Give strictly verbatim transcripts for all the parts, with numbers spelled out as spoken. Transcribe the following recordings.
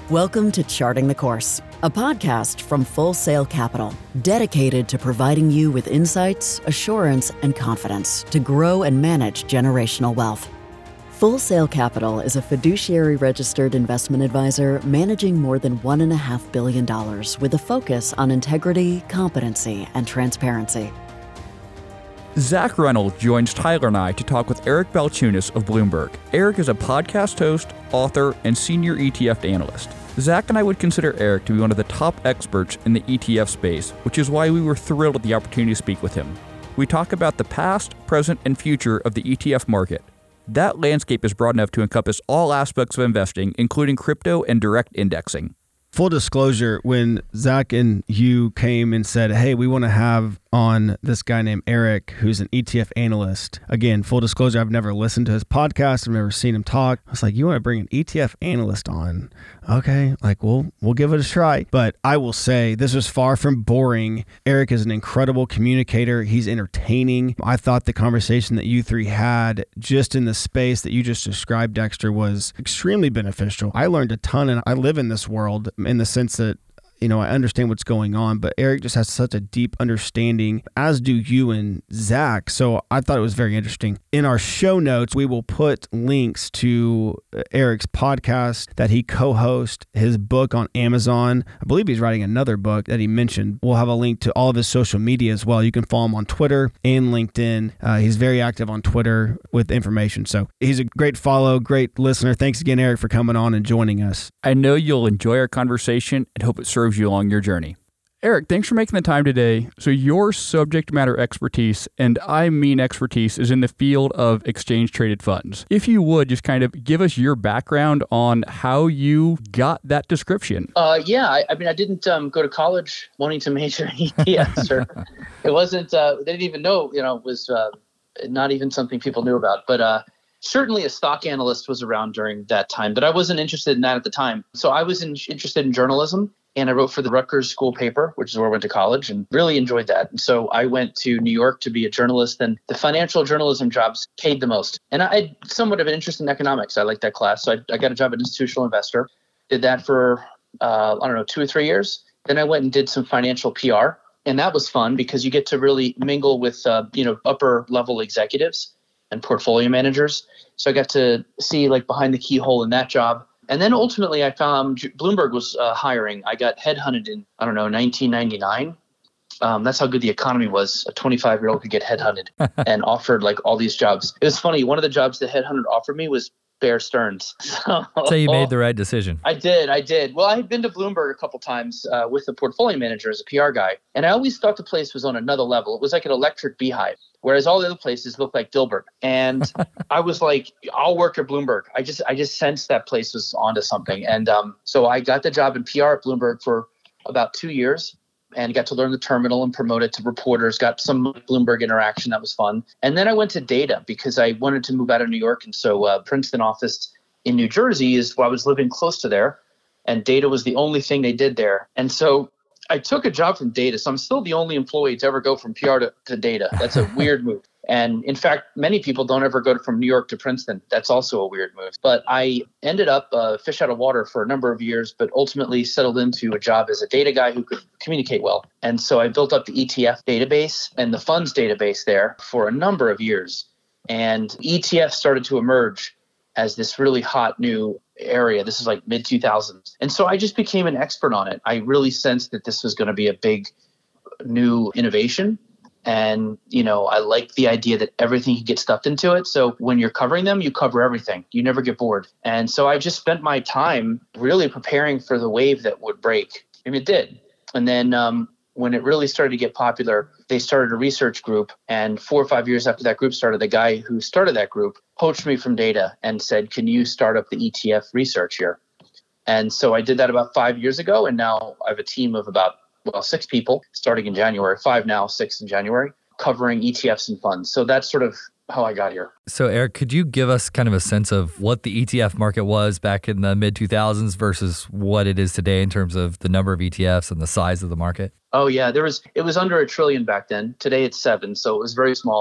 Welcome to Charting the Course, a podcast from Full Sail Capital, dedicated to providing you with insights, assurance, and confidence to grow and manage generational wealth. Full Sail Capital is a fiduciary registered investment advisor managing more than one point five billion dollars with a focus on integrity, competency, and transparency. Zach Reynolds joins Tyler and I to talk with Eric Balchunas of Bloomberg. Eric is a podcast host, author, and senior E T F analyst. Zach and I would consider Eric to be one of the top experts in the E T F space, which is why we were thrilled at the opportunity to speak with him. We talk about the past, present, and future of the E T F market. That landscape is broad enough to encompass all aspects of investing, including crypto and direct indexing. Full disclosure, when Zach and you came and said, hey, we want to have on this guy named Eric, who's an E T F analyst. Again, full disclosure, I've never listened to his podcast. I've never seen him talk. I was like, you want to bring an E T F analyst on? Okay, like, we'll, we'll give it a try. But I will say this was far from boring. Eric is an incredible communicator. He's entertaining. I thought the conversation that you three had just in the space that you just described, Dexter, was extremely beneficial. I learned a ton, and I live in this world in the sense that, you know, I understand what's going on, but Eric just has such a deep understanding, as do you and Zach. So I thought it was very interesting. In our show notes, we will put links to Eric's podcast that he co-hosts, his book on Amazon. I believe he's writing another book that he mentioned. We'll have a link to all of his social media as well. You can follow him on Twitter and LinkedIn. Uh, he's very active on Twitter with information. So he's a great follow, great listener. Thanks again, Eric, for coming on and joining us. I know you'll enjoy our conversation and hope it serves you along your journey. Eric, thanks for making the time today. So your subject matter expertise, and I mean expertise, is in the field of exchange traded funds. If you would just kind of give us your background on how you got that description. Uh, yeah, I, I mean, I didn't um, go to college wanting to major in E T Fs. Or it wasn't, uh, they didn't even know, you know, it was uh, not even something people knew about. But uh, certainly a stock analyst was around during that time, but I wasn't interested in that at the time. So I was in, interested in journalism. And I wrote for the Rutgers School paper, which is where I went to college, and really enjoyed that. And so I went to New York to be a journalist, and the financial journalism jobs paid the most. And I had somewhat of an interest in economics. I liked that class. So I, I got a job at Institutional Investor, did that for, uh, I don't know, two or three years. Then I went and did some financial P R. And that was fun because you get to really mingle with, uh, you know, upper level executives and portfolio managers. So I got to see like behind the keyhole in that job. And then ultimately I found Bloomberg was uh, hiring. I got headhunted in, I don't know, nineteen ninety-nine. Um, that's how good the economy was. A twenty-five-year-old could get headhunted and offered like all these jobs. It was funny. One of the jobs the headhunter offered me was Bear Stearns. So, so you made the right decision. I did. I did. Well, I had been to Bloomberg a couple times uh, with a portfolio manager as a P R guy. And I always thought the place was on another level. It was like an electric beehive, whereas all the other places looked like Dilbert. And I was like, I'll work at Bloomberg. I just I just sensed that place was onto something. And um, so I got the job in P R at Bloomberg for about two years. And got to learn the terminal and promote it to reporters, got some Bloomberg interaction. That was fun. And then I went to data because I wanted to move out of New York. And so uh, Princeton office in New Jersey is where I was living close to there. And data was the only thing they did there. And so I took a job from data. So I'm still the only employee to ever go from P R to, to data. That's a weird move. And in fact, many people don't ever go from New York to Princeton. That's also a weird move. But I ended up uh, fish out of water for a number of years, but ultimately settled into a job as a data guy who could communicate well. And so I built up the E T F database and the funds database there for a number of years. And E T F started to emerge as this really hot new area. This is like mid two thousands. And so I just became an expert on it. I really sensed that this was going to be a big new innovation. And, you know, I like the idea that everything can get stuffed into it. So when you're covering them, you cover everything. You never get bored. And so I just spent my time really preparing for the wave that would break. I mean, it did. And then um, when it really started to get popular, they started a research group. And four or five years after that group started, the guy who started that group poached me from data and said, can you start up the E T F research here? And so I did that about five years ago. And now I have a team of about well, six people starting in January, five now, six in January, covering E T Fs and funds. So that's sort of how I got here. So Eric, could you give us kind of a sense of what the E T F market was back in the mid two thousands versus what it is today in terms of the number of E T Fs and the size of the market? Oh yeah, there was, it was under a trillion back then. Today it's seven. So it was very small.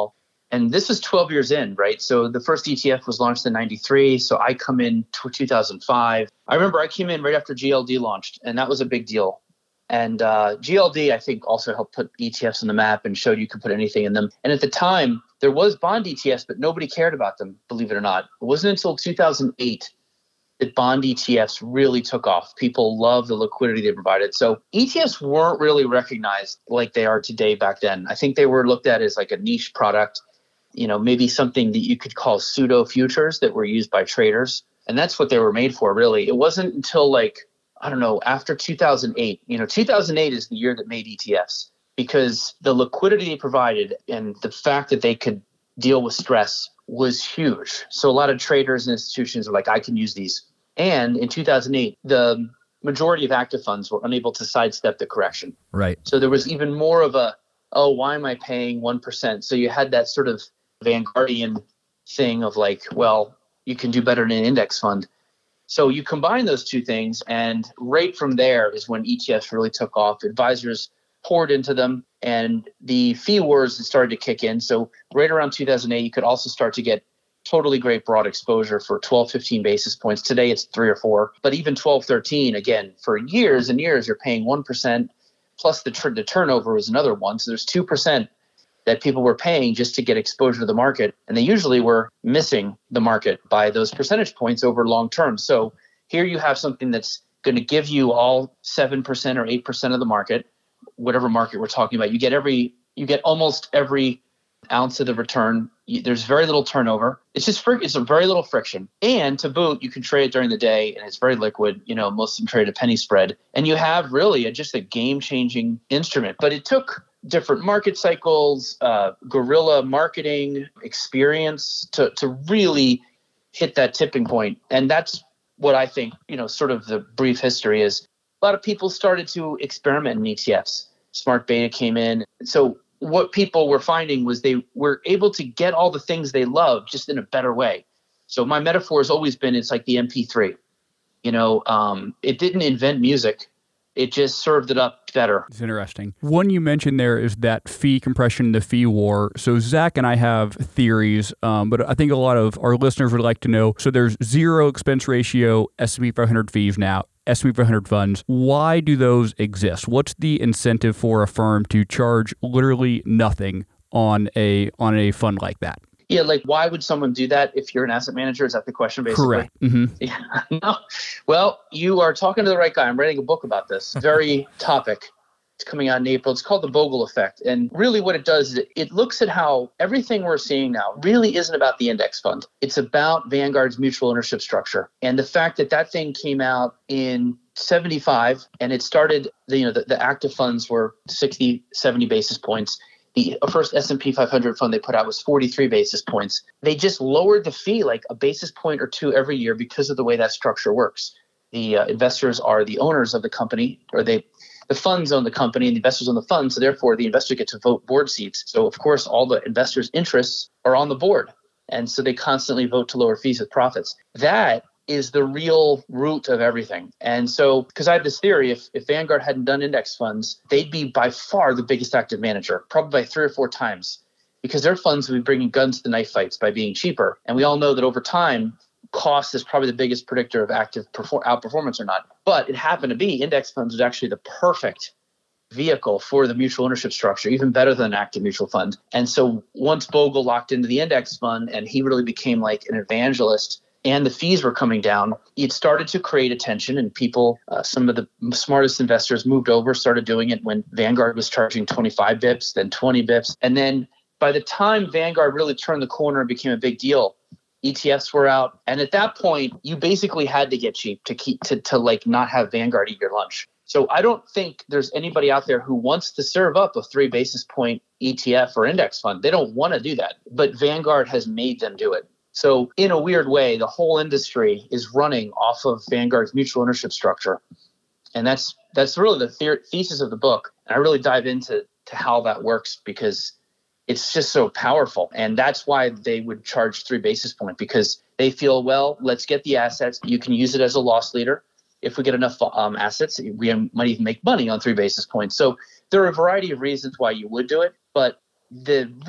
And this was twelve years in, right? So the first E T F was launched in ninety-three. So I come in two thousand five. I remember I came in right after G L D launched, and that was a big deal. And uh, G L D, I think, also helped put E T Fs on the map and showed you could put anything in them. And at the time, there was bond E T Fs, but nobody cared about them, believe it or not. It wasn't until two thousand eight that bond E T Fs really took off. People loved the liquidity they provided. So E T Fs weren't really recognized like they are today back then. I think they were looked at as like a niche product, you know, maybe something that you could call pseudo futures that were used by traders. And that's what they were made for, really. It wasn't until like, I don't know, after two thousand eight, you know, two thousand eight is the year that made E T Fs, because the liquidity they provided and the fact that they could deal with stress was huge. So a lot of traders and institutions are like, I can use these. And in two thousand eight, the majority of active funds were unable to sidestep the correction. Right. So there was even more of a, oh, why am I paying one percent? So you had that sort of Vanguardian thing of like, well, you can do better in an index fund. So you combine those two things, and right from there is when E T Fs really took off. Advisors poured into them, and the fee wars started to kick in. So right around two thousand eight, you could also start to get totally great broad exposure for twelve, fifteen basis points. Today it's three or four, but even twelve, thirteen, again, for years and years, you're paying one percent plus the, tr- the turnover was another one. So there's two percent that people were paying just to get exposure to the market. And they usually were missing the market by those percentage points over long term. So here you have something that's going to give you all seven percent or eight percent of the market, whatever market we're talking about. You get every, you get almost every ounce of the return. There's very little turnover. It's just, fr- it's a very little friction. And to boot, you can trade it during the day, and it's very liquid. You know, most of them trade a penny spread. And you have really a, just a game-changing instrument. But it took different market cycles, uh, guerrilla marketing experience to, to really hit that tipping point. And that's what I think, you know, sort of the brief history is. A lot of people started to experiment in E T Fs. Smart beta came in. So what people were finding was they were able to get all the things they love just in a better way. So my metaphor has always been, it's like the M P three. You know, um, it didn't invent music. It just served it up better. It's interesting. One you mentioned there is that fee compression, the fee war. So Zach and I have theories, um, but I think a lot of our listeners would like to know. So there's zero expense ratio S and P five hundred fees now, S and P five hundred funds. Why do those exist? What's the incentive for a firm to charge literally nothing on a on a fund like that? Yeah, like why would someone do that if you're an asset manager? Is that the question, basically? Correct. Mm-hmm. Yeah. No. Well, you are talking to the right guy. I'm writing a book about this very topic. It's coming out in April. It's called The Bogle Effect. And really what it does is it, it looks at how everything we're seeing now really isn't about the index fund. It's about Vanguard's mutual ownership structure. And the fact that that thing came out in seventy-five and it started, you know, the, the active funds were sixty, seventy basis points. The first S and P five hundred fund they put out was forty-three basis points. They just lowered the fee like a basis point or two every year because of the way that structure works. The uh, investors are the owners of the company, or they, the funds own the company and the investors own the fund. So therefore, the investor gets to vote board seats. So of course, all the investors' interests are on the board. And so they constantly vote to lower fees with profits. That is the real root of everything. And so, because I have this theory, if, if Vanguard hadn't done index funds, they'd be by far the biggest active manager, probably by three or four times, because their funds would be bringing guns to knife fights by being cheaper. And we all know that over time, cost is probably the biggest predictor of active perform- outperformance or not. But it happened to be index funds was actually the perfect vehicle for the mutual ownership structure, even better than an active mutual fund. And so once Bogle locked into the index fund and he really became like an evangelist, and the fees were coming down, it started to create attention, and people, uh, some of the smartest investors moved over, started doing it when Vanguard was charging twenty-five bips, then twenty bips. And then by the time Vanguard really turned the corner and became a big deal, E T Fs were out. And at that point, you basically had to get cheap to keep to, to like not have Vanguard eat your lunch. So I don't think there's anybody out there who wants to serve up a three basis point E T F or index fund. They don't want to do that, but Vanguard has made them do it. So in a weird way, the whole industry is running off of Vanguard's mutual ownership structure. And that's that's really the, the- thesis of the book. And I really dive into to how that works because it's just so powerful. And that's why they would charge three basis point, because they feel, well, let's get the assets. You can use it as a loss leader. If we get enough um, assets, we might even make money on three basis points. So there are a variety of reasons why you would do it. But the real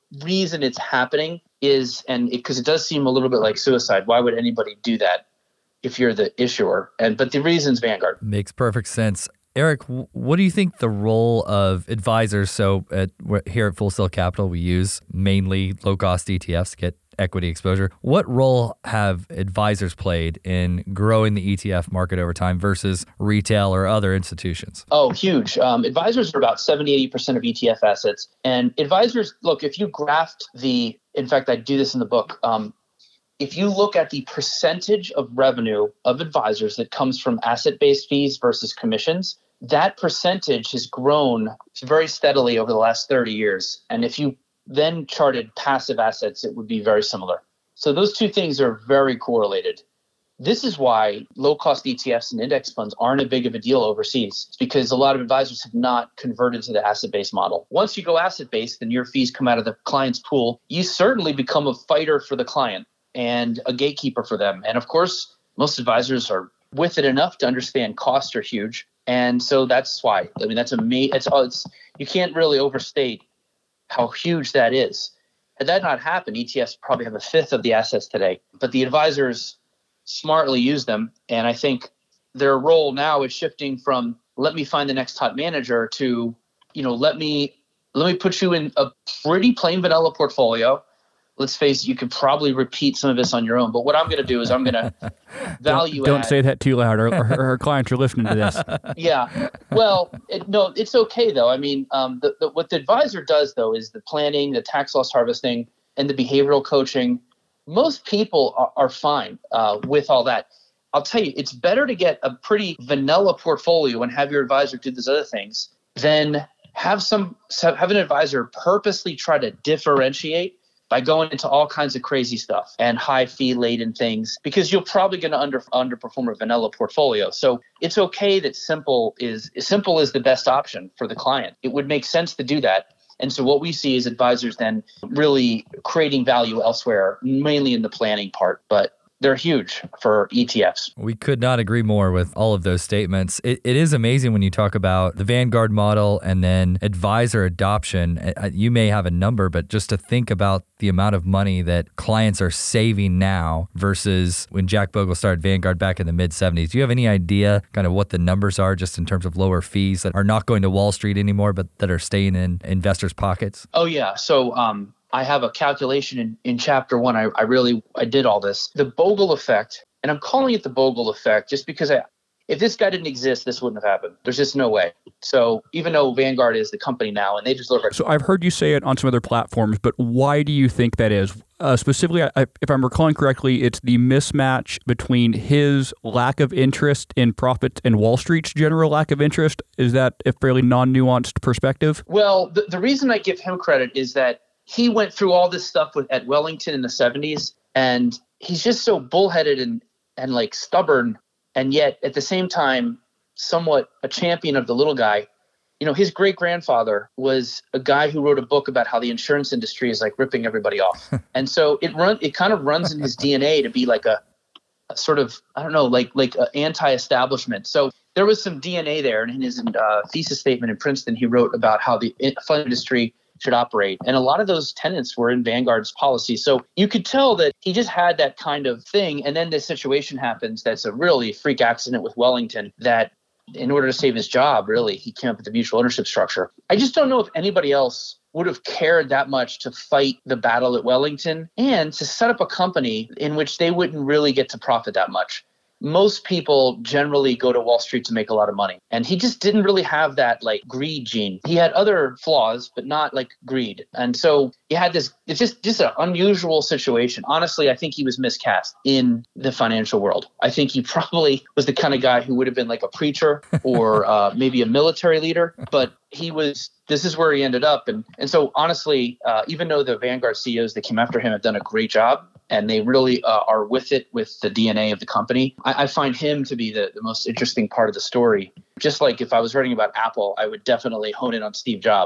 reason it's happening is, and because it, it does seem a little bit like suicide. Why would anybody do that if you're the issuer? And but the reason's Vanguard. Makes perfect sense. Eric, what do you think the role of advisors? So at, here at Full Sail Capital, we use mainly low-cost E T Fs to get equity exposure. What role have advisors played in growing the E T F market over time versus retail or other institutions? Oh, huge. Um, advisors are about seventy, eighty percent of E T F assets. And advisors, look, if you graphed the, in fact, I do this in the book, um, if you look at the percentage of revenue of advisors that comes from asset-based fees versus commissions, that percentage has grown very steadily over the last thirty years. And if you then charted passive assets, it would be very similar. So those two things are very correlated. This is why low-cost E T Fs and index funds aren't a big of a deal overseas. It's because a lot of advisors have not converted to the asset-based model. Once you go asset-based, then your fees come out of the client's pool. You certainly become a fighter for the client and a gatekeeper for them. And of course, most advisors are with it enough to understand costs are huge. And so that's why. I mean, that's a ma- it's, it's you can't really overstate how huge that is. Had that not happened, E T Fs probably have a fifth of the assets today. But the advisors smartly use them. And I think their role now is shifting from let me find the next hot manager to, you know, let me let me put you in a pretty plain vanilla portfolio. Let's face it, you could probably repeat some of this on your own. But what I'm going to do is I'm going to value don't, don't add. say that too loud. Our, our, our clients are listening to this. Yeah. Well, it, no, it's okay, though. I mean, um, the, the, what the advisor does, though, is the planning, the tax loss harvesting, and the behavioral coaching. Most people are, are fine uh, with all that. I'll tell you, it's better to get a pretty vanilla portfolio and have your advisor do those other things than have some have an advisor purposely try to differentiate by going into all kinds of crazy stuff and high fee laden things, because you're probably going to under underperform a vanilla portfolio. So it's okay that simple is simple is the best option for the client. It would make sense to do that. And so what we see is advisors then really creating value elsewhere, mainly in the planning part, but they're huge for E T Fs. We could not agree more with all of those statements. It, it is amazing when you talk about the Vanguard model and then advisor adoption. You may have a number, but just to think about the amount of money that clients are saving now versus when Jack Bogle started Vanguard back in the mid seventies. Do you have any idea kind of what the numbers are just in terms of lower fees that are not going to Wall Street anymore, but that are staying in investors' pockets? Oh, yeah. So, um, I have a calculation in, in chapter one. I, I really, I did all this. The Bogle effect, and I'm calling it the Bogle effect just because I, if this guy didn't exist, this wouldn't have happened. There's just no way. So even though Vanguard is the company now and they just deliver. So I've heard you say it on some other platforms, but why do you think that is? Uh, specifically, I, if I'm recalling correctly, it's the mismatch between his lack of interest in profits and Wall Street's general lack of interest. Is that a fairly non-nuanced perspective? Well, the, the reason I give him credit is that he went through all this stuff with at Wellington in the seventies, and he's just so bullheaded and, and like stubborn, and yet at the same time, somewhat a champion of the little guy. You know, his great grandfather was a guy who wrote a book about how the insurance industry is like ripping everybody off. And so it run, it kind of runs in his D N A to be like a, a sort of, I don't know, like, like an anti-establishment. So there was some D N A there. And in his uh, thesis statement in Princeton, he wrote about how the fund industry should operate. And a lot of those tenets were in Vanguard's policy. So you could tell that he just had that kind of thing. And then this situation happens that's a really freak accident with Wellington that in order to save his job, really, he came up with the mutual ownership structure. I just don't know if anybody else would have cared that much to fight the battle at Wellington and to set up a company in which they wouldn't really get to profit that much. Most people generally go to Wall Street to make a lot of money. And he just didn't really have that like greed gene. He had other flaws, but not like greed. And so he had this, it's just, just an unusual situation. Honestly, I think he was miscast in the financial world. I think he probably was the kind of guy who would have been like a preacher or uh, maybe a military leader, but he was, this is where he ended up. And, and so honestly, uh, even though the Vanguard C E Os that came after him have done a great job, and they really uh, are with it with the D N A of the company, I, I find him to be the, the most interesting part of the story. Just like if I was writing about Apple, I would definitely hone in on Steve Jobs.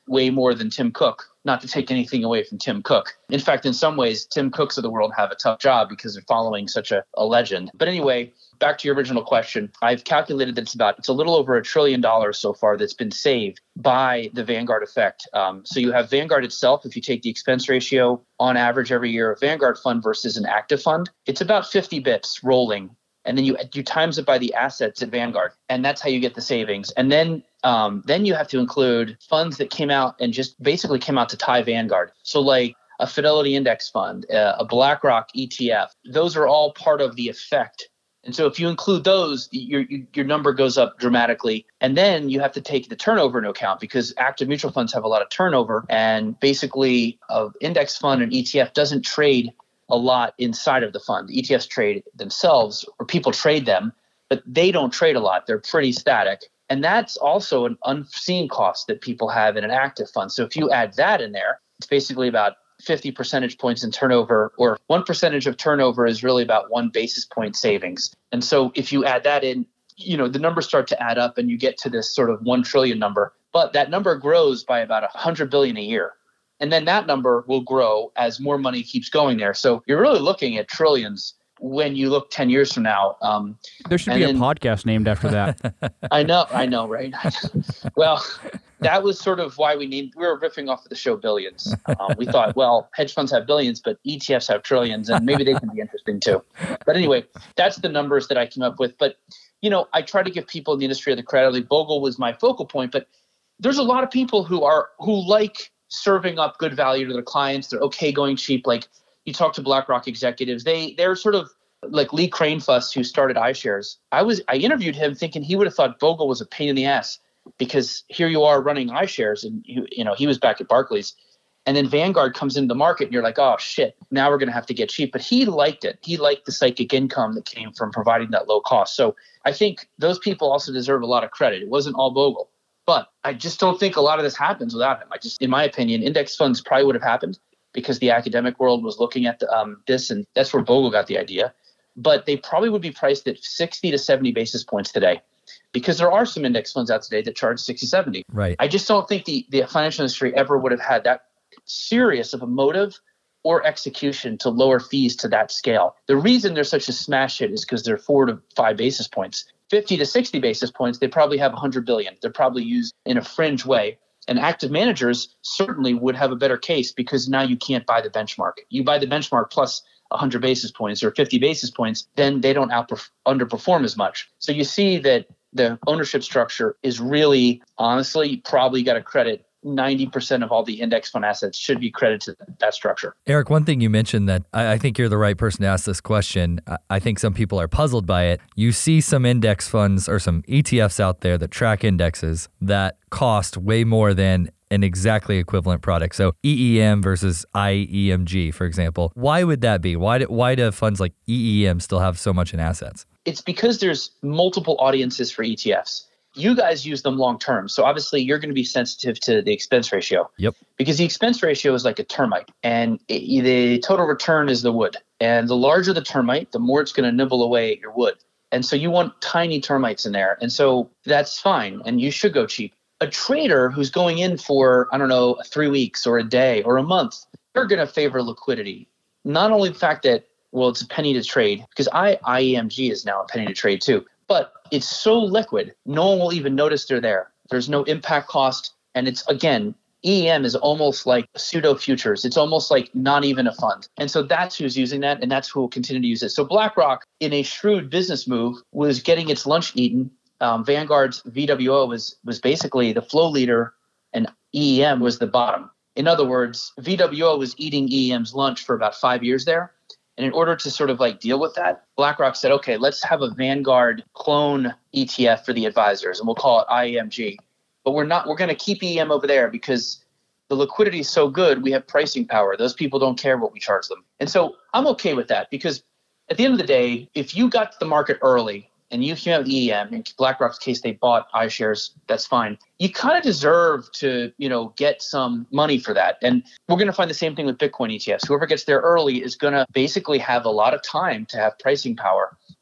way more than Tim Cook, not to take anything away from Tim Cook. In fact, in some ways, Tim Cooks of the world have a tough job because they're following such a, a legend. But anyway, back to your original question, I've calculated that it's about, it's a little over a trillion dollars so far that's been saved by the Vanguard effect. Um, so you have Vanguard itself. If you take the expense ratio on average every year of Vanguard fund versus an active fund, it's about fifty bips rolling. And then you you times it by the assets at Vanguard, and that's how you get the savings. And then um, then you have to include funds that came out and just basically came out to tie Vanguard. So like a Fidelity Index Fund, uh, a BlackRock E T F, those are all part of the effect. And so if you include those, your your number goes up dramatically. And then you have to take the turnover into account because active mutual funds have a lot of turnover. And basically, an index fund and E T F doesn't trade a lot inside of the fund. The E T Fs trade themselves, or people trade them, but they don't trade a lot. They're pretty static. And that's also an unseen cost that people have in an active fund. So if you add that in there, it's basically about fifty percentage points in turnover, or one percentage of turnover is really about one basis point savings. And so if you add that in, you know, the numbers start to add up and you get to this sort of one trillion number, but that number grows by about one hundred billion a year. And then that number will grow as more money keeps going there. So you're really looking at trillions when you look ten years from now. Um, there should be then, a podcast named after that. I know, I know, right? Well, that was sort of why we named, we were riffing off of the show Billions. Um, we thought, well, hedge funds have billions, but E T Fs have trillions, and maybe they can be interesting too. But anyway, that's the numbers that I came up with. But, you know, I try to give people in the industry the credit. Like Bogle was my focal point, but there's a lot of people who are, who like serving up good value to their clients. They're okay going cheap. Like you talk to BlackRock executives, they they're sort of like Lee Cranefuss, who started iShares. I was I interviewed him thinking he would have thought Bogle was a pain in the ass because here you are running iShares, and you, you know he was back at Barclays, and then Vanguard comes into the market, and you're like, oh shit, now we're going to have to get cheap. But he liked it. He liked the psychic income that came from providing that low cost. So I think those people also deserve a lot of credit. It wasn't all Bogle. But I just don't think a lot of this happens without him. I just, in my opinion, index funds probably would have happened because the academic world was looking at the, um, this, and that's where Bogle got the idea. But they probably would be priced at sixty to seventy basis points today because there are some index funds out today that charge sixty, seventy. Right. I just don't think the, the financial industry ever would have had that serious of a motive or execution to lower fees to that scale. The reason they're such a smash hit is because they're four to five basis points. fifty to sixty basis points, they probably have one hundred billion. They're probably used in a fringe way. And active managers certainly would have a better case because now you can't buy the benchmark. You buy the benchmark plus one hundred basis points or fifty basis points, then they don't outperf- underperform as much. So you see that the ownership structure is really, honestly, probably got to credit ninety percent of all the index fund assets should be credited to that structure. Eric, one thing you mentioned that I, I think you're the right person to ask this question. I, I think some people are puzzled by it. You see some index funds or some E T Fs out there that track indexes that cost way more than an exactly equivalent product. So E E M versus I E M G, for example. Why would that be? Why do, why do funds like E E M still have so much in assets? It's because there's multiple audiences for E T Fs. You guys use them long term. So obviously you're going to be sensitive to the expense ratio. Yep. Because the expense ratio is like a termite and it, the total return is the wood. And the larger the termite, the more it's going to nibble away at your wood. And so you want tiny termites in there. And so that's fine. And you should go cheap. A trader who's going in for, I don't know, three weeks or a day or a month, they're going to favor liquidity. Not only the fact that, well, it's a penny to trade, because I, I E M G is now a penny to trade too. But it's so liquid, no one will even notice they're there. There's no impact cost. And it's, again, E E M is almost like pseudo futures. It's almost like not even a fund. And so that's who's using that, and that's who will continue to use it. So BlackRock, in a shrewd business move, was getting its lunch eaten. Um, Vanguard's V W O was was basically the flow leader, and E E M was the bottom. In other words, V W O was eating E E M's lunch for about five years there. And in order to sort of like deal with that, BlackRock said, okay, let's have a Vanguard clone E T F for the advisors, and we'll call it I E M G. But we're not, we're going to keep E E M over there because the liquidity is so good, we have pricing power. Those people don't care what we charge them. And so I'm okay with that because at the end of the day, if you got to the market early and you came out with E E M, in BlackRock's case, they bought iShares, that's fine. You kind of deserve to, you know, get some money for that. And we're going to find the same thing with Bitcoin E T Fs. Whoever gets there early is going to basically have a lot of time to have pricing power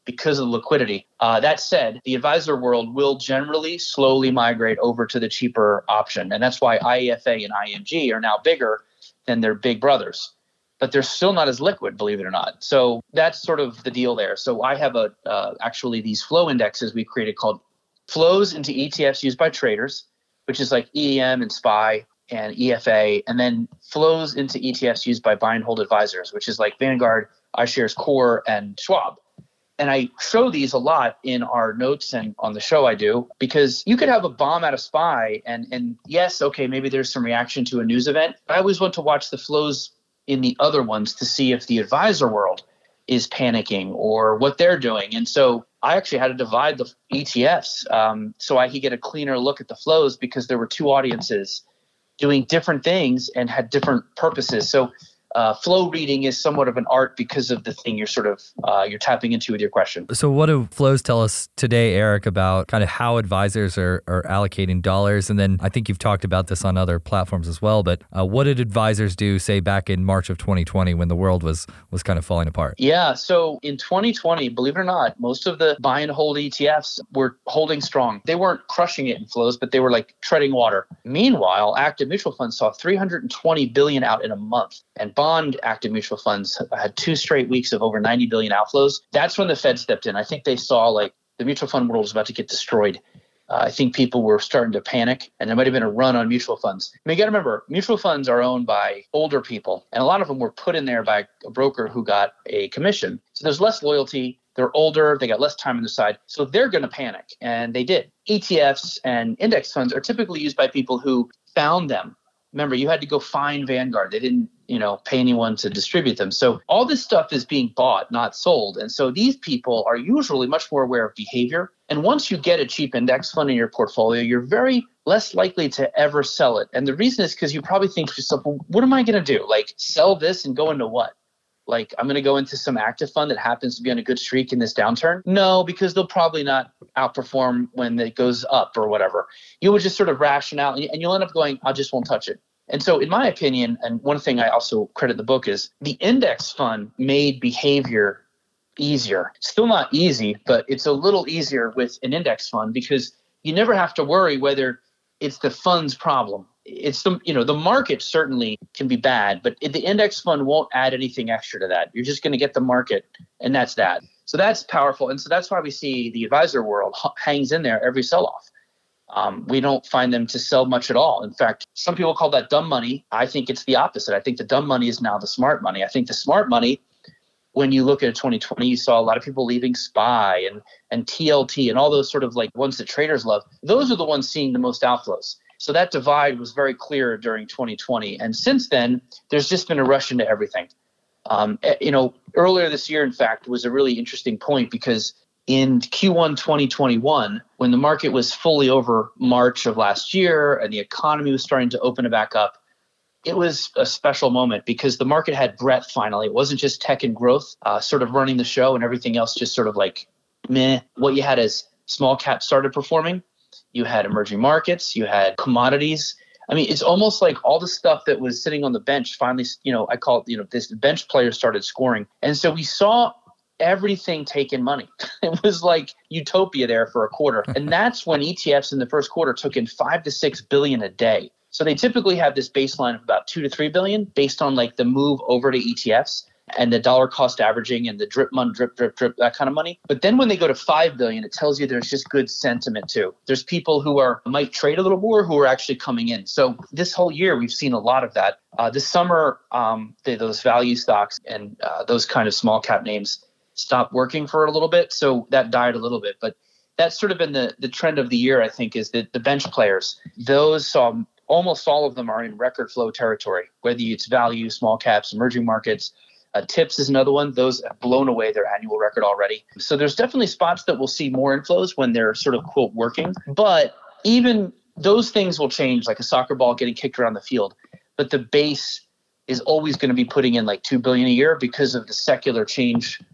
because of the liquidity. Uh, that said, the advisor world will generally slowly migrate over to the cheaper option. And that's why I E F A and I M G are now bigger than their big brothers. But they're still not as liquid, believe it or not. So that's sort of the deal there. So I have a uh, actually these flow indexes we created called flows into E T Fs used by traders, which is like E E M and S P Y and E F A, and then flows into E T Fs used by buy and hold advisors, which is like Vanguard, iShares Core, and Schwab. And I show these a lot in our notes and on the show I do, because you could have a bomb out of S P Y and, and yes, okay, maybe there's some reaction to a news event. I always want to watch the flows in the other ones to see if the advisor world is panicking or what they're doing. And so I actually had to divide the E T Fs um, so I could get a cleaner look at the flows, because there were two audiences doing different things and had different purposes. So uh, flow reading is somewhat of an art because of the thing you're sort of uh, you're tapping into with your question. So what do flows tell us today, Eric, about kind of how advisors are, are allocating dollars? And then I think you've talked about this on other platforms as well, but uh, what did advisors do, say, back in March of twenty twenty when the world was was kind of falling apart? Yeah, so in twenty twenty, believe it or not, most of the buy and hold E T Fs were holding strong. They weren't crushing it in flows, but they were like treading water. Meanwhile, active mutual funds saw three hundred twenty billion dollars out in a month, and bond active mutual funds had two straight weeks of over ninety billion dollars outflows. That's when the Fed stepped in. I think they saw like the mutual fund world was about to get destroyed. Uh, I think people were starting to panic, and there might have been a run on mutual funds. I mean, you got to remember, mutual funds are owned by older people, and a lot of them were put in there by a broker who got a commission. So there's less loyalty. They're older. They got less time on their side. So they're going to panic, and they did. E T Fs and index funds are typically used by people who found them. Remember, you had to go find Vanguard. They didn't, you know, pay anyone to distribute them. So all this stuff is being bought, not sold. And so these people are usually much more aware of behavior. And once you get a cheap index fund in your portfolio, you're very less likely to ever sell it. And the reason is because you probably think to yourself, well, what am I going to do? Like sell this and go into what? Like I'm going to go into some active fund that happens to be on a good streak in this downturn? No, because they'll probably not outperform when it goes up or whatever. You would just sort of ration out, and you'll end up going, I just won't touch it. And so in my opinion, and one thing I also credit the book is the index fund made behavior easier. It's still not easy, but it's a little easier with an index fund because you never have to worry whether it's the fund's problem. It's the, you know, the market certainly can be bad, but the index fund won't add anything extra to that. You're just going to get the market, and that's that. So that's powerful. And so that's why we see the advisor world hangs in there every sell-off. Um, we don't find them to sell much at all. In fact, some people call that dumb money. I think it's the opposite. I think the dumb money is now the smart money. I think the smart money, when you look at twenty twenty, you saw a lot of people leaving S P Y and, and T L T and all those sort of like ones that traders love. Those are the ones seeing the most outflows. So that divide was very clear during twenty twenty. And since then, there's just been a rush into everything. Um, you know, earlier this year, in fact, was a really interesting point because in Q one twenty twenty-one, when the market was fully over March of last year and the economy was starting to open it back up, it was a special moment because the market had breadth finally. It wasn't just tech and growth uh, sort of running the show and everything else just sort of like meh. What you had as small cap started performing. You had emerging markets, you had commodities. I mean, it's almost like all the stuff that was sitting on the bench finally, you know, I call it, you know, this bench player started scoring. And so we saw everything taking money. It was like utopia there for a quarter. And that's when E T Fs in the first quarter took in five to six billion a day. So they typically have this baseline of about two to three billion based on like the move over to E T Fs and the dollar cost averaging and the drip mon, drip, drip, drip, that kind of money. But then when they go to five billion, it tells you there's just good sentiment too. There's people who are might trade a little more who are actually coming in. So this whole year, we've seen a lot of that. Uh, this summer, um, they, those value stocks and uh, those kind of small cap names stopped working for a little bit. So that died a little bit. But that's sort of been the, the trend of the year, I think, is that the bench players, those saw almost all of them are in record flow territory, whether it's value, small caps, emerging markets. Uh, tips is another one. Those have blown away their annual record already. So there's definitely spots that will see more inflows when they're sort of, quote, working. But even those things will change, like a soccer ball getting kicked around the field. But the base is always going to be putting in like two billion dollars a year because of the secular change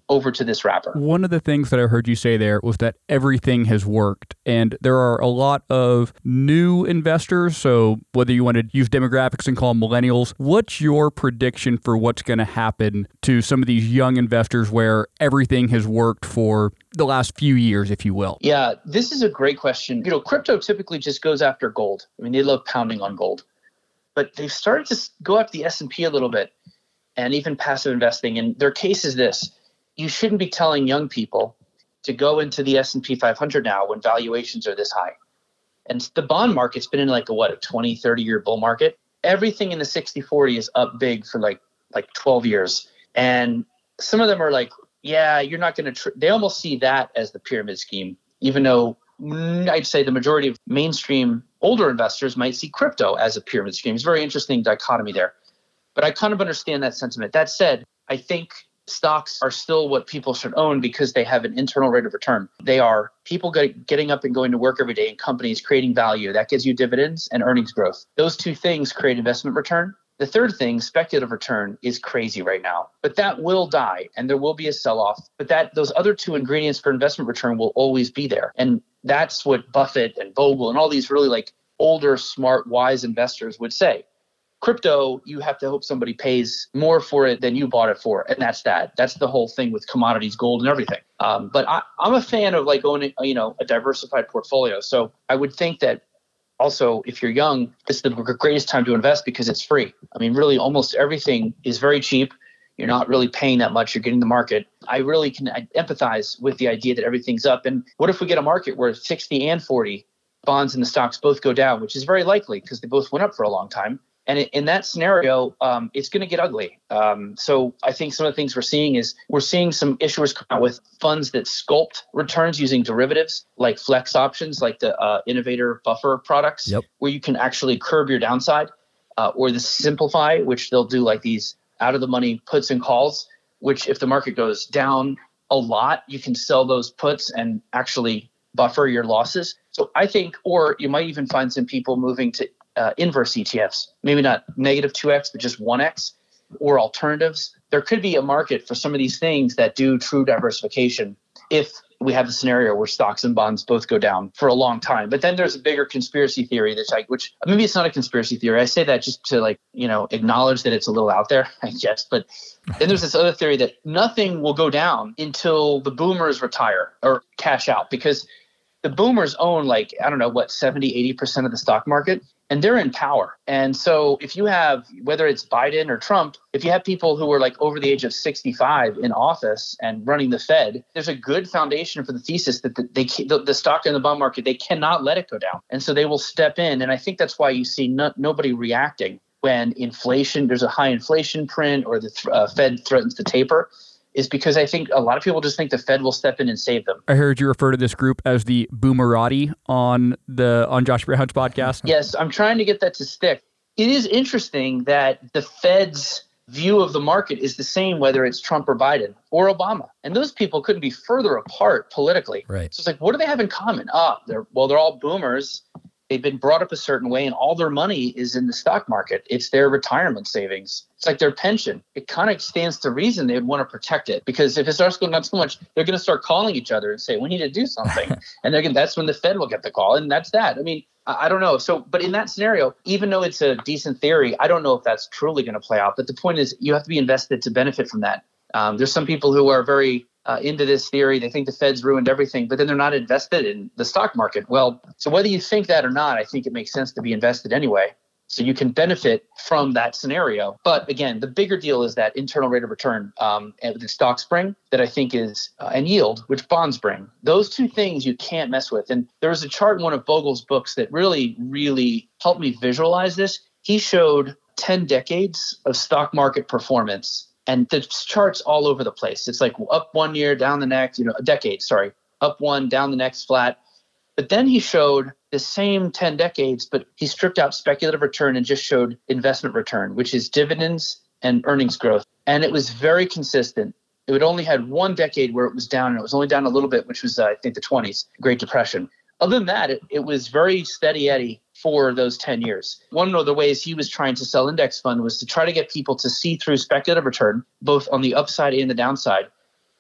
over to this wrapper. One of the things that I heard you say there was that everything has worked, and there are a lot of new investors. So whether you want to use demographics and call them millennials, what's your prediction for what's going to happen to some of these young investors where everything has worked for the last few years, if you will? Yeah, this is a great question. You know, crypto typically just goes after gold. I mean, they love pounding on gold, but they've started to go after the S and P a little bit, and even passive investing. And their case is this: you shouldn't be telling young people to go into the S and P five hundred now when valuations are this high. And the bond market's been in like a, what, a twenty, thirty year bull market. Everything in the sixty forty is up big for like, like twelve years. And some of them are like, yeah, you're not going to, tr-. they almost see that as the pyramid scheme, even though I'd say the majority of mainstream older investors might see crypto as a pyramid scheme. It's a very interesting dichotomy there. But I kind of understand that sentiment. That said, I think stocks are still what people should own because they have an internal rate of return. They are people get, getting up and going to work every day in companies, creating value. That gives you dividends and earnings growth. Those two things create investment return. The third thing, speculative return, is crazy right now, but that will die and there will be a sell-off. But that those other two ingredients for investment return will always be there. And that's what Buffett and Bogle and all these really like older, smart, wise investors would say. Crypto, you have to hope somebody pays more for it than you bought it for. And that's that. That's the whole thing with commodities, gold and everything. Um, but I, I'm a fan of like owning, you know, a diversified portfolio. So I would think that also, if you're young, this is the greatest time to invest because it's free. I mean, really, almost everything is very cheap. You're not really paying that much. You're getting the market. I really can empathize with the idea that everything's up. And what if we get a market where sixty and forty bonds and the stocks both go down, which is very likely because they both went up for a long time. And in that scenario, um, it's going to get ugly. Um, so I think some of the things we're seeing is we're seeing some issuers come out with funds that sculpt returns using derivatives like flex options, like the uh, Innovator Buffer products, yep. where you can actually curb your downside, uh, or the Simplify, which they'll do like these out of the money puts and calls, which if the market goes down a lot, you can sell those puts and actually buffer your losses. So I think, or you might even find some people moving to Uh, inverse E T Fs, maybe not negative two X, but just one X, or alternatives. There could be a market for some of these things that do true diversification if we have a scenario where stocks and bonds both go down for a long time. But then there's a bigger conspiracy theory that's like, which maybe it's not a conspiracy theory. I say that just to like, you know, acknowledge that it's a little out there, I guess. But then there's this other theory that nothing will go down until the boomers retire or cash out, because the boomers own like, I don't know, what, seventy, eighty percent of the stock market. And they're in power. And so if you have, whether it's Biden or Trump, if you have people who are like over the age of sixty-five in office and running the Fed, there's a good foundation for the thesis that the, they, the, the stock and the bond market, they cannot let it go down. And so they will step in. And I think that's why you see no, nobody reacting when inflation, there's a high inflation print or the uh, Fed threatens to taper, is because I think a lot of people just think the Fed will step in and save them. I heard you refer to this group as the Boomerati on the on Josh Brown's podcast. Yes, I'm trying to get that to stick. It is interesting that the Fed's view of the market is the same whether it's Trump or Biden or Obama. And those people couldn't be further apart politically. Right. So it's like, what do they have in common? Ah, they're well, they're all boomers. They've been brought up a certain way, and all their money is in the stock market. It's their retirement savings. It's like their pension. It kind of stands to reason they'd want to protect it, because if it starts going down so much, they're going to start calling each other and say, we need to do something. And they're gonna, that's when the Fed will get the call. And that's that. I mean, I, I don't know. So, but in that scenario, even though it's a decent theory, I don't know if that's truly going to play out. But the point is, you have to be invested to benefit from that. Um, there's some people who are very Uh, into this theory. They think the Fed's ruined everything, but then they're not invested in the stock market. Well, so whether you think that or not, I think it makes sense to be invested anyway. So you can benefit from that scenario. But again, the bigger deal is that internal rate of return um, and the stocks bring that I think is, uh, and yield, which bonds bring. Those two things you can't mess with. And there was a chart in one of Bogle's books that really, really helped me visualize this. He showed ten decades of stock market performance. And the chart's all over the place. It's like up one year, down the next, you know, a decade, sorry, up one, down the next, flat. But then he showed the same ten decades, but he stripped out speculative return and just showed investment return, which is dividends and earnings growth. And it was very consistent. It would only had one decade where it was down, and it was only down a little bit, which was, uh, I think, the twenties, Great Depression. Other than that, it, it was very steady Eddie for those ten years. One of the ways he was trying to sell index fund was to try to get people to see through speculative return, both on the upside and the downside,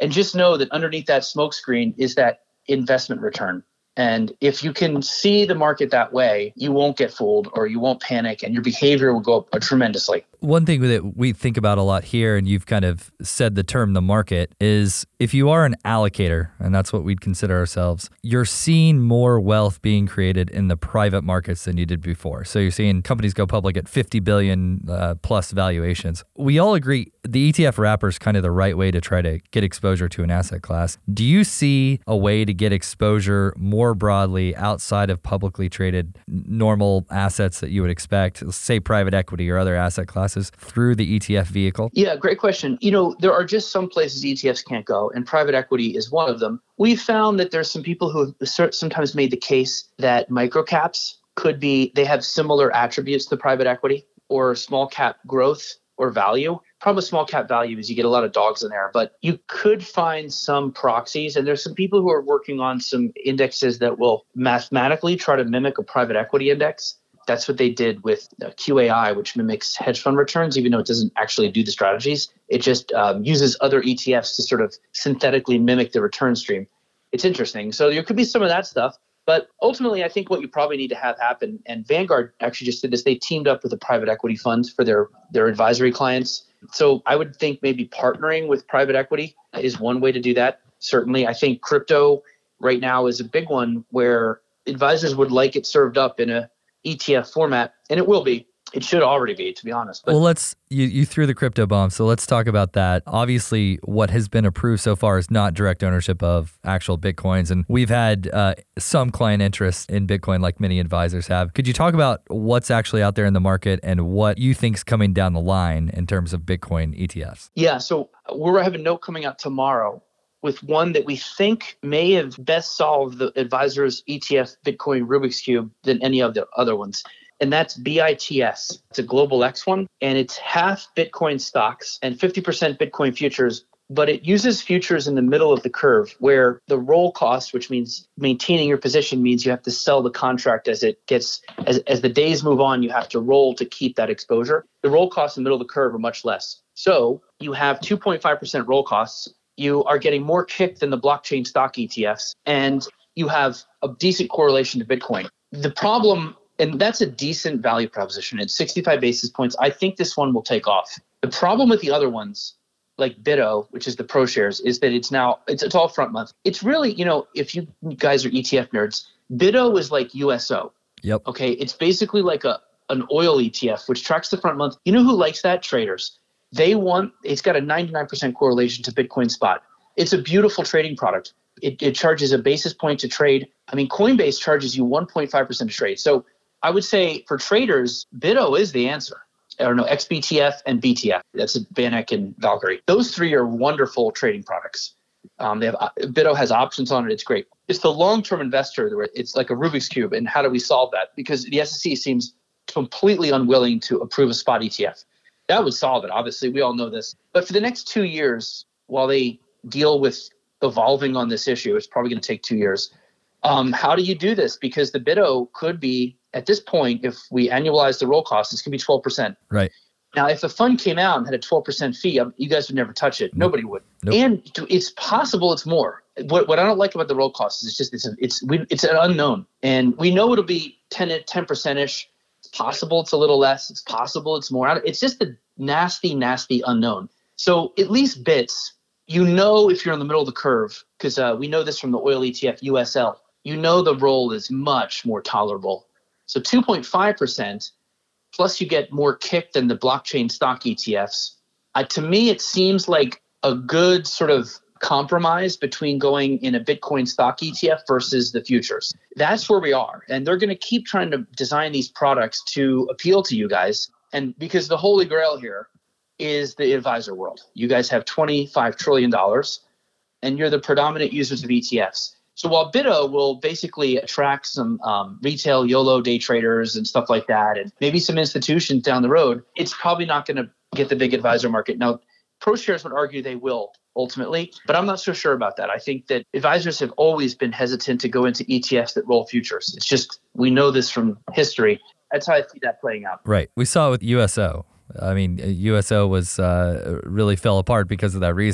And just know that underneath that smokescreen is that investment return. And if you can see the market that way, you won't get fooled or you won't panic and your behavior will go up tremendously. One thing that we think about a lot here, and you've kind of said the term the market, is if you are an allocator, and that's what we'd consider ourselves, you're seeing more wealth being created in the private markets than you did before. So you're seeing companies go public at fifty billion dollars uh, plus valuations. We all agree the E T F wrapper is kind of the right way to try to get exposure to an asset class. Do you see a way to get exposure more broadly outside of publicly traded normal assets that you would expect, say private equity or other asset classes, through the E T F vehicle? Yeah, great question. You know, there are just some places E T Fs can't go, and private equity is one of them. We found that there's some people who have sometimes made the case that microcaps could be, they have similar attributes to private equity, or small cap growth or value. Problem with small cap value is you get a lot of dogs in there, but you could find some proxies, and there's some people who are working on some indexes that will mathematically try to mimic a private equity index. That's what they did with Q A I, which mimics hedge fund returns, even though it doesn't actually do the strategies. It just um, uses other E T Fs to sort of synthetically mimic the return stream. It's interesting. So there could be some of that stuff. But ultimately, I think what you probably need to have happen, and Vanguard actually just did this, they teamed up with a private equity fund for their, their advisory clients. So I would think maybe partnering with private equity is one way to do that. Certainly, I think crypto right now is a big one where advisors would like it served up in a E T F format, and it will be. It should already be, to be honest. But well, let's you, you threw the crypto bomb, so let's talk about that. Obviously, what has been approved so far is not direct ownership of actual Bitcoins, and we've had uh, some client interest in Bitcoin like many advisors have. Could you talk about what's actually out there in the market and what you think is coming down the line in terms of Bitcoin E T Fs? Yeah, so we're having a note coming out tomorrow with one that we think may have best solved the advisor's E T F Bitcoin Rubik's Cube than any of the other ones. And that's B I T S. It's a global X one, and it's half Bitcoin stocks and fifty percent Bitcoin futures, but it uses futures in the middle of the curve where the roll cost, which means maintaining your position, means you have to sell the contract as it gets, as, as the days move on, you have to roll to keep that exposure. The roll costs in the middle of the curve are much less. So you have two point five percent roll costs. You are getting more kick than the blockchain stock E T Fs, and you have a decent correlation to Bitcoin. The problem, and that's a decent value proposition, it's sixty-five basis points. I think this one will take off. The problem with the other ones, like BitO, which is the ProShares, is that it's now, it's, it's all front month. It's really, you know, if you guys are E T F nerds, BitO is like U S O. Yep. Okay, it's basically like a an oil E T F, which tracks the front month. You know who likes that? Traders. They want, it's got a ninety-nine percent correlation to Bitcoin spot. It's a beautiful trading product. It, it charges a basis point to trade. I mean, Coinbase charges you one point five percent to trade. So I would say for traders, BitO is the answer. I don't know, X B T F and B T F. That's VanEck and Valkyrie. Those three are wonderful trading products. Um, they have BitO has options on it. It's great. It's the long-term investor. Where it's like a Rubik's Cube. And how do we solve that? Because the S E C seems completely unwilling to approve a spot E T F. That would solve it. Obviously, we all know this. But for the next two years, while they deal with evolving on this issue, it's probably going to take two years. Um, how do you do this? Because the BitO could be, at this point, if we annualize the roll cost, it's going to be twelve percent. Right. Now, if a fund came out and had a twelve percent fee, you guys would never touch it. Nope. Nobody would. Nope. And it's possible it's more. What what I don't like about the roll cost is it's just it's a, it's we, it's an unknown, and we know it'll be ten percent ish. It's possible it's a little less. It's possible it's more. It's just a nasty, nasty unknown. So at least bits, you know, if you're in the middle of the curve, because uh, we know this from the oil E T F U S L. You know the roll is much more tolerable. So two point five percent. Plus you get more kick than the blockchain stock E T Fs. Uh, to me, it seems like a good sort of compromise between going in a Bitcoin stock E T F versus the futures. That's where we are. And they're going to keep trying to design these products to appeal to you guys. And because the holy grail here is the advisor world. You guys have twenty-five trillion dollars and you're the predominant users of E T Fs. So while BitO will basically attract some um, retail YOLO day traders and stuff like that, and maybe some institutions down the road, it's probably not going to get the big advisor market. Now, ProShares would argue they will ultimately, but I'm not so sure about that. I think that advisors have always been hesitant to go into E T Fs that roll futures. It's just, we know this from history. That's how I see that playing out. Right. We saw it with U S O. I mean, U S O was uh, really fell apart because of that reason.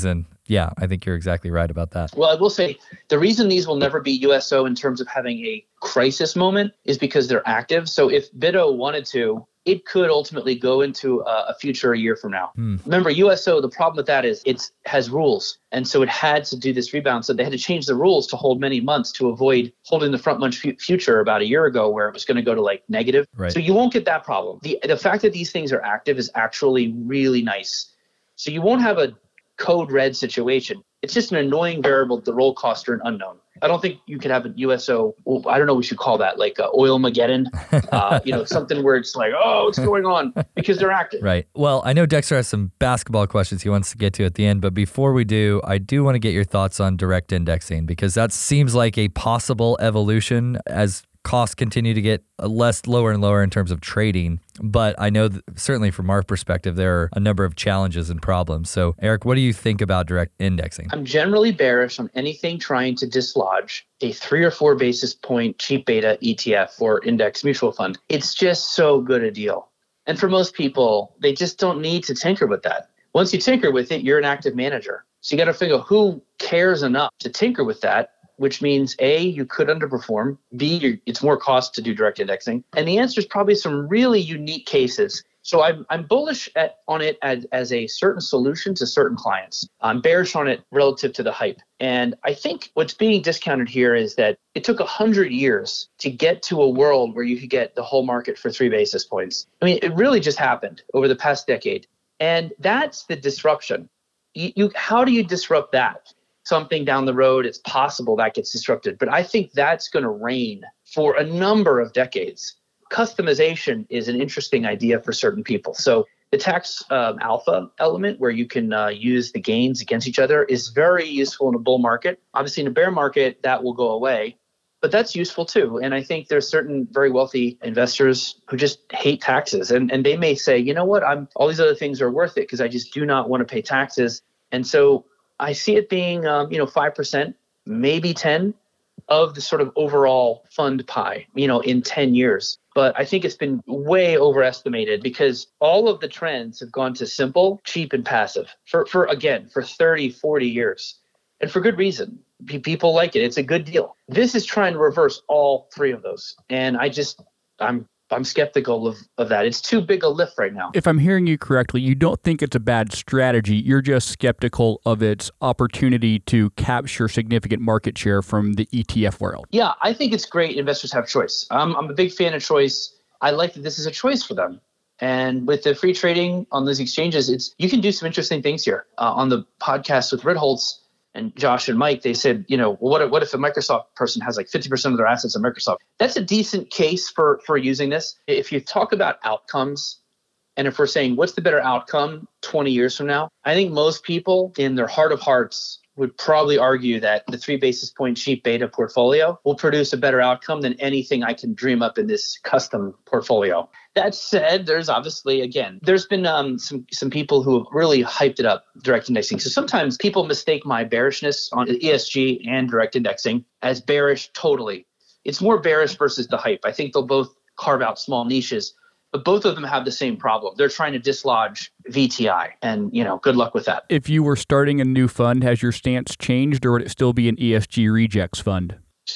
Yeah, I think you're exactly right about that. Well, I will say the reason these will never be U S O in terms of having a crisis moment is because they're active. So if B I D O wanted to, it could ultimately go into a, a future a year from now. Hmm. Remember, U S O, the problem with that is it has rules. And so it had to do this rebound. So they had to change the rules to hold many months to avoid holding the front month f- future about a year ago where it was going to go to like negative. Right. So you won't get that problem. The, the fact that these things are active is actually really nice. So you won't have a code red situation. It's just an annoying variable, the roll cost or an unknown. I don't think you could have a U S O. Well, I don't know what we should call that, like uh, oil Mageddon, uh, you know, something where it's like, oh, what's going on? Because they're active. Right. Well, I know Dexter has some basketball questions he wants to get to at the end, but before we do, I do want to get your thoughts on direct indexing because that seems like a possible evolution as costs continue to get less lower and lower in terms of trading. But I know that certainly from our perspective, there are a number of challenges and problems. So Eric, what do you think about direct indexing? I'm generally bearish on anything trying to dislodge a three or four basis point cheap beta E T F or index mutual fund. It's just so good a deal. And for most people, they just don't need to tinker with that. Once you tinker with it, you're an active manager. So you got to figure out who cares enough to tinker with that, which means A, you could underperform, B, it's more cost to do direct indexing. And the answer is probably some really unique cases. So I'm I'm bullish at, on it as, as a certain solution to certain clients. I'm bearish on it relative to the hype. And I think what's being discounted here is that it took one hundred years to get to a world where you could get the whole market for three basis points. I mean, it really just happened over the past decade. And that's the disruption. You, you how do you disrupt that? Something down the road, it's possible that gets disrupted. But I think that's going to reign for a number of decades. Customization is an interesting idea for certain people. So the tax um, alpha element where you can uh, use the gains against each other is very useful in a bull market. Obviously, in a bear market, that will go away. But that's useful too. And I think there's certain very wealthy investors who just hate taxes. And, and they may say, you know what, I'm all these other things are worth it because I just do not want to pay taxes. And so I see it being, um, you know, five percent, maybe ten of the sort of overall fund pie, you know, in ten years. But I think it's been way overestimated because all of the trends have gone to simple, cheap, and passive for, for again, for thirty, forty years. And for good reason. People like it. It's a good deal. This is trying to reverse all three of those. And I just, I'm I'm skeptical of, of that. It's too big a lift right now. If I'm hearing you correctly, you don't think it's a bad strategy. You're just skeptical of its opportunity to capture significant market share from the E T F world. Yeah, I think it's great investors have choice. I'm, I'm a big fan of choice. I like that this is a choice for them. And with the free trading on those exchanges, it's you can do some interesting things here. Uh, on the podcast with Ritholtz and Josh and Mike, they said, you know, well, what if, what if a Microsoft person has like fifty percent of their assets in Microsoft? That's a decent case for, for using this. If you talk about outcomes, and if we're saying what's the better outcome twenty years from now, I think most people in their heart of hearts would probably argue that the three basis point cheap beta portfolio will produce a better outcome than anything I can dream up in this custom portfolio. That said, there's obviously, again, there's been um, some some people who have really hyped it up, direct indexing. So sometimes people mistake my bearishness on E S G and direct indexing as bearish totally. It's more bearish versus the hype. I think they'll both carve out small niches, but both of them have the same problem. They're trying to dislodge V T I, and, you know, good luck with that. If you were starting a new fund, has your stance changed, or would it still be an E S G rejects fund?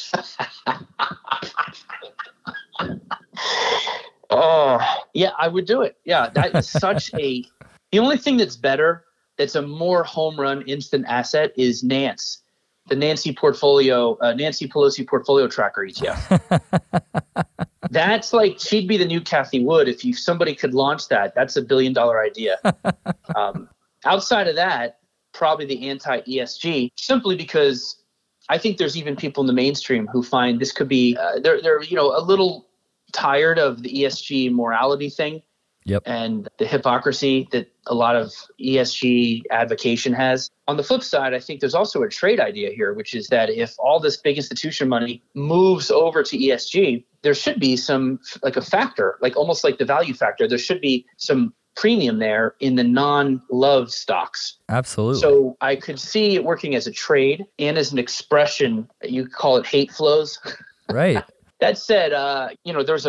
Oh, yeah, I would do it. Yeah, that is such a – the only thing that's better, that's a more home run instant asset is Nance, the Nancy portfolio, uh, Nancy Pelosi portfolio tracker E T F. That's like, she'd be the new Cathie Wood. If you somebody could launch that, that's a billion dollar idea. Um, outside of that, probably the anti-E S G, simply because I think there's even people in the mainstream who find this could be, uh, they're, they're, you know, a little tired of the E S G morality thing. Yep. And the hypocrisy that a lot of E S G advocation has. On the flip side, I think there's also a trade idea here, which is that if all this big institution money moves over to E S G, there should be some, like a factor, like almost like the value factor. There should be some premium there in the non-love stocks. Absolutely. So I could see it working as a trade and as an expression. You could call it hate flows. Right. That said, uh, you know, there's a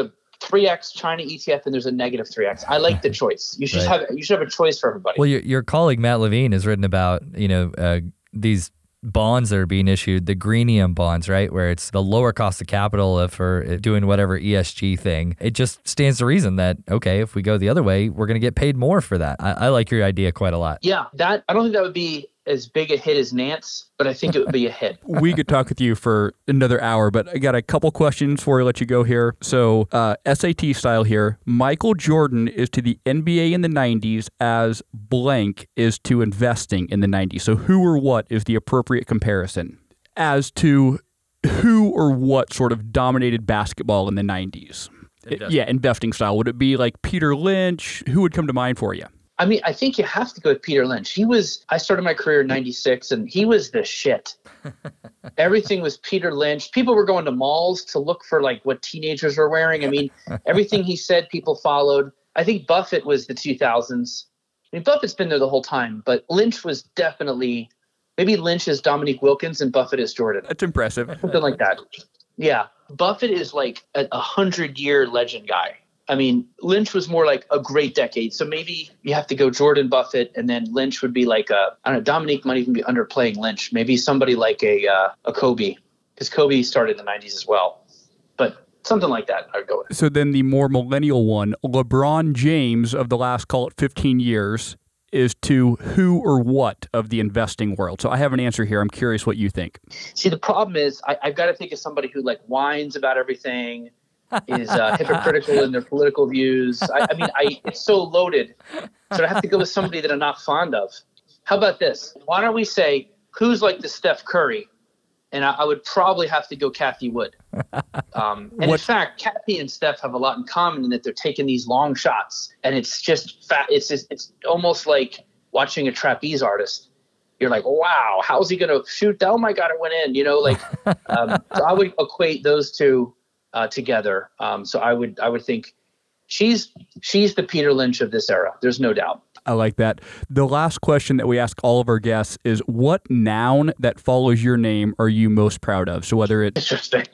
three X China E T F and there's a negative three X. I like the choice. You should Right. have you should have a choice for everybody. Well, your, your colleague Matt Levine has written about, you know, uh, these bonds that are being issued, the greenium bonds, right? Where it's the lower cost of capital for doing whatever E S G thing. It just stands to reason that, okay, if we go the other way, we're going to get paid more for that. I, I like your idea quite a lot. Yeah, that I don't think that would be as big a hit as Nance, but I think it would be a hit. We could talk with you for another hour, but I got a couple questions before I let you go here. So uh, S A T style here. Michael Jordan is to the N B A in the nineties as blank is to investing in the nineties. So who or what is the appropriate comparison as to who or what sort of dominated basketball in the nineties? Investing. Yeah, investing style. Would it be like Peter Lynch? Who would come to mind for you? I mean, I think you have to go with Peter Lynch. He was, I started my career in ninety-six and he was the shit. Everything was Peter Lynch. People were going to malls to look for like what teenagers were wearing. I mean, everything he said, people followed. I think Buffett was the two thousands. I mean, Buffett's been there the whole time, but Lynch was definitely, maybe Lynch is Dominique Wilkins and Buffett is Jordan. That's impressive. Something like that. Yeah. Buffett is like a, a hundred year legend guy. I mean, Lynch was more like a great decade. So maybe you have to go Jordan, Buffett, and then Lynch would be like a, I don't know, Dominique might even be underplaying Lynch. Maybe somebody like a uh, a Kobe, because Kobe started in the nineties as well. But something like that, I would go with. So then the more millennial one, LeBron James of the last, call it fifteen years, is to who or what of the investing world? So I have an answer here. I'm curious what you think. See, the problem is I, I've got to think of somebody who like whines about everything, is uh, hypocritical in their political views. I, I mean, I it's so loaded. So I have to go with somebody that I'm not fond of. How about this? Why don't we say who's like the Steph Curry? And I, I would probably have to go Kathy Wood. Um, and in fact, Kathy and Steph have a lot in common in that they're taking these long shots, and it's just fat. It's just, it's almost like watching a trapeze artist. You're like, wow, how's he going to shoot? Oh my God, it went in. You know, like um, so I would equate those two uh, together. Um, so I would I would think she's she's the Peter Lynch of this era. There's no doubt. I like that. The last question that we ask all of our guests is, what noun that follows your name are you most proud of? So whether it's Interesting.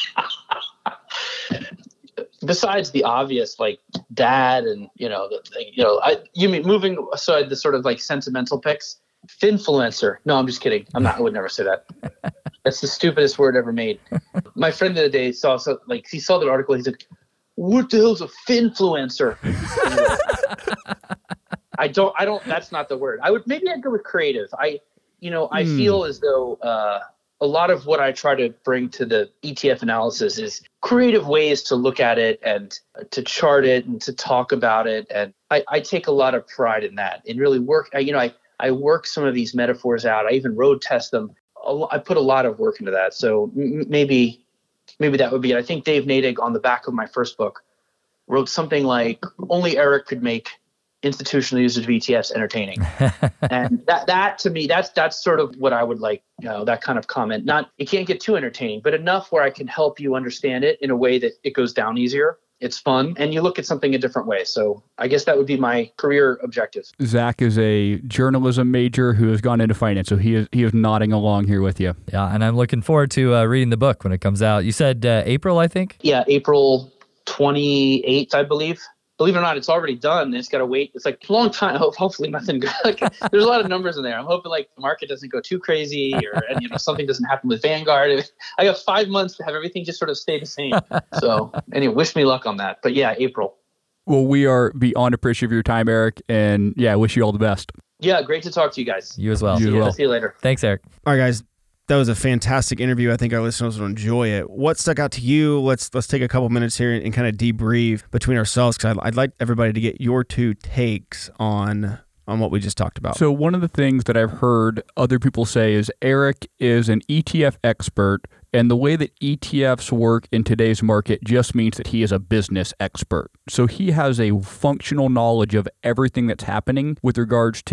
Besides the obvious, like dad and, you know, the, you know, I, you mean moving aside the sort of like sentimental picks, finfluencer. No, I'm just kidding. I'm not, I would never say that. That's the stupidest word ever made. My friend the other day saw, so, like, he saw that article. He's like, what the hell's a finfluencer? I don't, I don't, that's not the word. I would, maybe I'd go with creative. I, you know, I mm. feel as though uh, a lot of what I try to bring to the E T F analysis is creative ways to look at it and to chart it and to talk about it. And I, I take a lot of pride in that and really work, I, you know, I, I work some of these metaphors out. I even road test them. I put a lot of work into that. So m- maybe, maybe that would be it. I think Dave Nadig on the back of my first book wrote something like, only Eric could make institutional users of E T Fs entertaining. And that, that to me, that's, that's sort of what I would like, you know, that kind of comment. Not, it can't get too entertaining, but enough where I can help you understand it in a way that it goes down easier. It's fun, and you look at something a different way. So I guess that would be my career objective. Zach is a journalism major who has gone into finance, so he is he is nodding along here with you. Yeah, and I'm looking forward to uh, reading the book when it comes out. You said uh, April, I think? Yeah, April twenty-eighth, I believe. Believe it or not, it's already done. It's got to wait. It's like a long time. Hopefully nothing good. Like, there's a lot of numbers in there. I'm hoping like the market doesn't go too crazy or and, you know, something doesn't happen with Vanguard. I got five months to have everything just sort of stay the same. So anyway, wish me luck on that. But yeah, April. Well, we are beyond appreciative of your time, Eric. And yeah, wish you all the best. Yeah, great to talk to you guys. You as well. You See, as you. well. See you later. Thanks, Eric. All right, guys. That was a fantastic interview. I think our listeners will enjoy it. What stuck out to you? Let's let's take a couple minutes here and, and kind of debrief between ourselves, because I'd, I'd like everybody to get your two takes on on what we just talked about. So one of the things that I've heard other people say is Eric is an E T F expert, and the way that E T Fs work in today's market just means that he is a business expert. So he has a functional knowledge of everything that's happening with regards to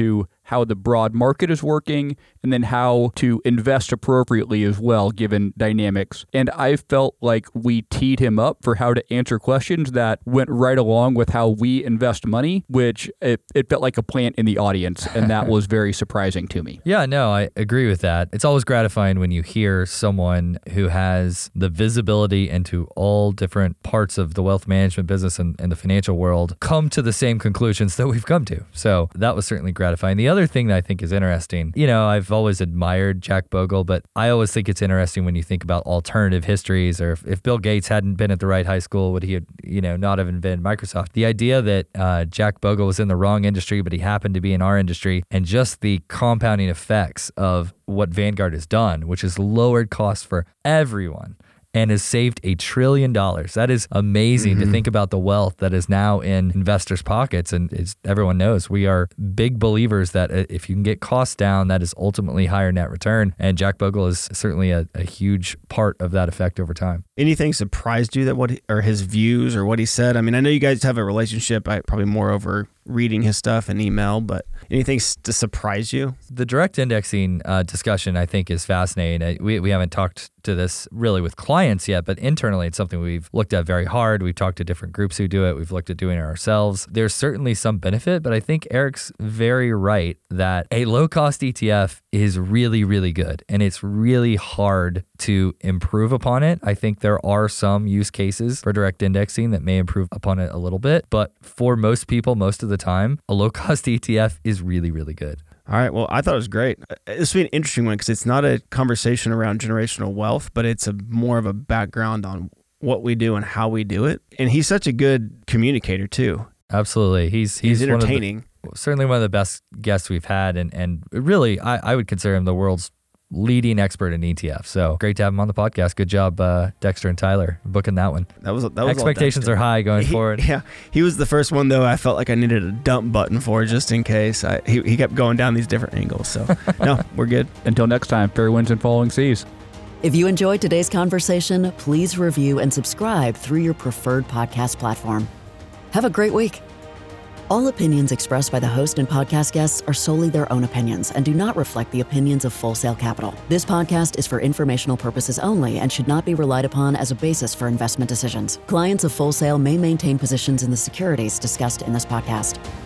how the broad market is working, and then how to invest appropriately as well, given dynamics. And I felt like we teed him up for how to answer questions that went right along with how we invest money, which it, it felt like a plant in the audience, and that was very surprising to me. Yeah, no, I agree with that. It's always gratifying when you hear someone who has the visibility into all different parts of the wealth management business and, and the financial world come to the same conclusions that we've come to. So that was certainly gratifying. The other thing that I think is interesting, you know, I've always admired Jack Bogle, but I always think it's interesting when you think about alternative histories, or if, if Bill Gates hadn't been at the right high school, would he have, you know, not have invented Microsoft? The idea that uh, Jack Bogle was in the wrong industry, but he happened to be in our industry, and just the compounding effects of what Vanguard has done, which has lowered costs for everyone and has saved a trillion dollars. That is amazing mm-hmm. to think about the wealth that is now in investors' pockets. And as everyone knows, we are big believers that if you can get costs down, that is ultimately higher net return. And Jack Bogle is certainly a, a huge part of that effect over time. Anything surprised you that what he, or his views or what he said? I mean, I know you guys have a relationship, I probably more over reading his stuff and email, but anything to surprise you? The direct indexing uh, discussion, I think, is fascinating. We, we haven't talked to this really with clients yet, but internally it's something we've looked at very hard. We've talked to different groups who do it. We've looked at doing it ourselves. There's certainly some benefit, but I think Eric's very right that a low-cost E T F is really, really good, and it's really hard to improve upon it. I think there are some use cases for direct indexing that may improve upon it a little bit, but for most people, most of the time, a low-cost E T F is really, really good. All right. Well, I thought it was great. This will be an interesting one because it's not a conversation around generational wealth, but it's a more of a background on what we do and how we do it. And he's such a good communicator too. Absolutely. He's he's, he's entertaining. One of the, certainly one of the best guests we've had, and and really, I, I would consider him the world's leading expert in E T F. So great to have him on the podcast. Good job, uh, Dexter and Tyler, booking that one. That was that was expectations are high going he, forward. Yeah, he was the first one though. I felt like I needed a dump button for just in case. I, he he kept going down these different angles. So no, we're good. Until next time, fair winds and following seas. If you enjoyed today's conversation, please review and subscribe through your preferred podcast platform. Have a great week. All opinions expressed by the host and podcast guests are solely their own opinions and do not reflect the opinions of Full Sail Capital. This podcast is for informational purposes only and should not be relied upon as a basis for investment decisions. Clients of Full Sail may maintain positions in the securities discussed in this podcast.